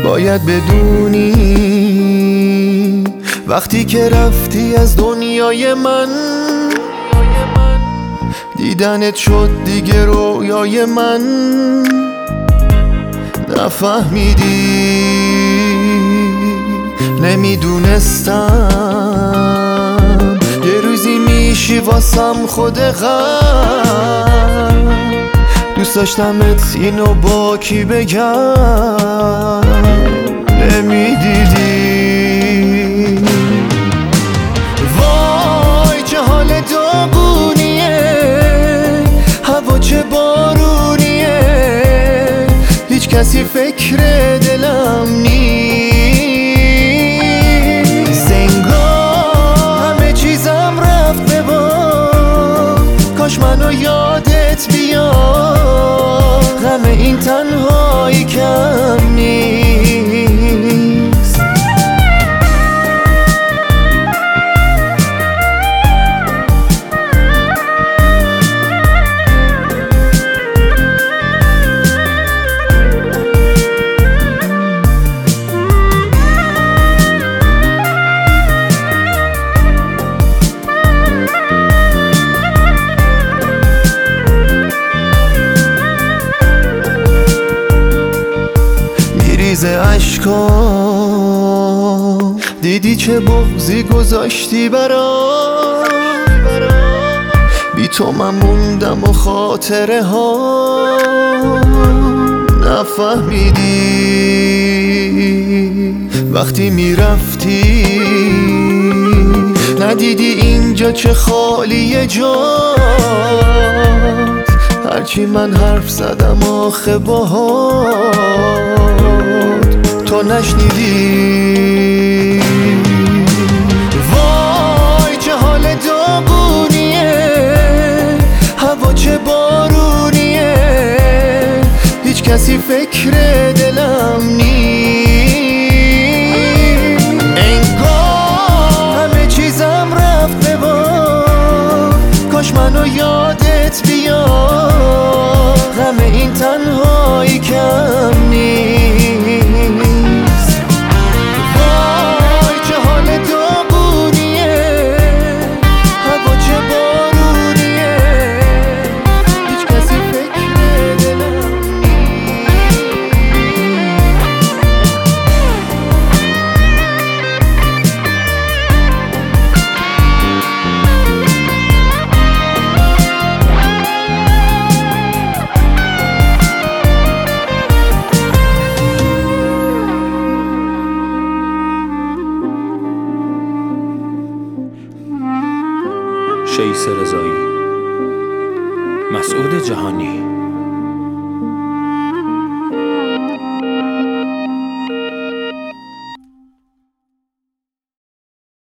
باید بدونی وقتی که رفتی از دنیای من، دیدنت شد دیگه رویای من. نفهمیدی، نمیدونستم یه روزی میشی واسم خود غم. دوست داشتمت اینو با کی بگم، نمیدیدی. وای چه حال داغونیه، هوا چه بارونیه، هیچ کسی فکر دلم نیست. انگار همه چیزم رفت به باد، کاش منو یادت بیاد، غم این تنهایی کم نیست. ریزه اشکام، دیدی چه بغضی گذاشتی برام. بی تو من موندم و خاطره ها. نفهمیدی وقتی میرفتی، ندیدی اینجا چه خالیه جات. هرچی من حرف زدم آخه باهات تو نشنیدی. وای چه حال داغونیه، هوا چه بارونیه، هیچ کسی فکر دلم نیست. انگار همه چیزم رفت به باد، کاش منو یادت بیاد، غم این تنهایی کم نیست. وای چه حال داغونیه، هوا چه بارونیه، هیچ کسی فکر دلم شیس رضایی، مسعود جهانی.